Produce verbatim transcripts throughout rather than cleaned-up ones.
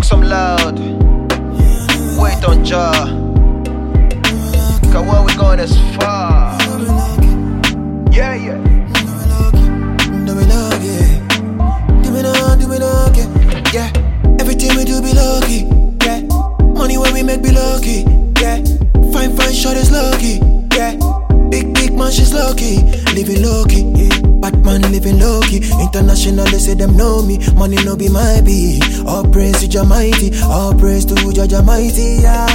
some loud. Wait on Jah. Cause where we going is far. Yeah, yeah. Do me lucky. Do me lucky, do me lucky. Yeah. Everything we do be lucky. Yeah. Money when we make be lucky. Yeah. Fine, fine, short is lucky. Yeah. Big, big man, she's lucky. Living lucky. Yeah. Batman living lucky. International, they say them know me. Money no be my be. All praise to Jah mighty. All praise to Jah Jah mighty. Yeah.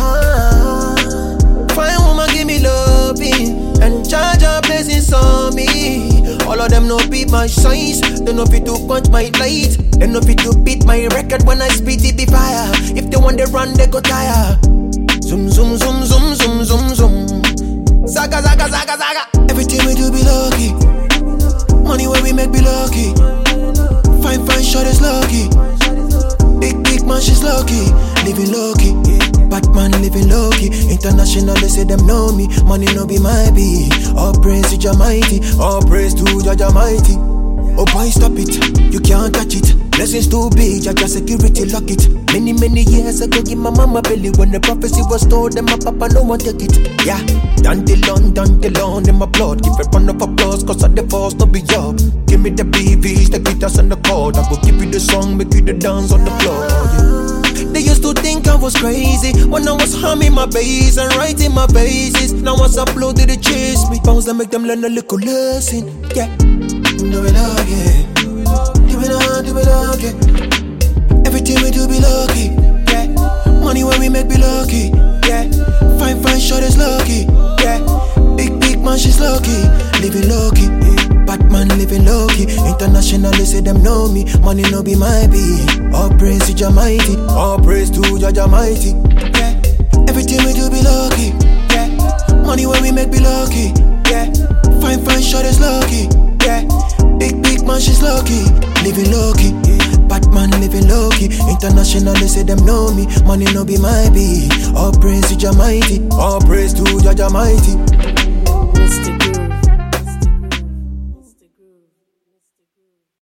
Fine woman give me loving. And Jah Jah blessings on me. All of them no beat my size. They no fit to punch my light. They no fit to beat my record when I spit it be fire. If they want to run, they go tire. Zoom, zoom, zoom, zoom, zoom, zoom, zoom. Zaga, zaga, zaga, zaga. Everything we do be lucky. Money when we make be lucky. Fine, fine, short is lucky. Big, big man, she's lucky. Living lucky. Batman living lucky. International, they say them know me. Money no be my be. All praise to Jah mighty. All praise to Jah Jah mighty. Oh boy, stop it. You can't touch it. Blessings too big, Jah Jah security lock it. Many, many years ago, give my mama belly. When the prophecy was told, then my papa no one take it. Yeah, done the long, done the long in my blood. Give a round of applause, cause of the force no be up. Give me the B Vs, the guitars and the chord. I will give you the song, make you the dance on the floor. Yeah. They used to think I was crazy when I was humming my bass and writing my bases. Now I upload to the chase me. Bounce that make them learn a little lesson. Yeah, do it again. Do it on, do it again. Everything we do be lucky. Yeah, money when we make be lucky. Yeah, fine, fine, short is lucky. Yeah, big, big man, she's lucky. Living lucky. Batman living lucky. International, they say them know me. Money no be my be. All praise to Jah mighty. All praise to Jah Jah mighty. Yeah. Everything we do be lucky. Yeah. Money when we make be lucky. Yeah. Fine, fine, short is lucky. Yeah. Big, big man, she's lucky. Living lucky. Batman living lucky. International, they say them know me. Money no be my be. All praise to Jah mighty. All praise to Jah Jah mighty.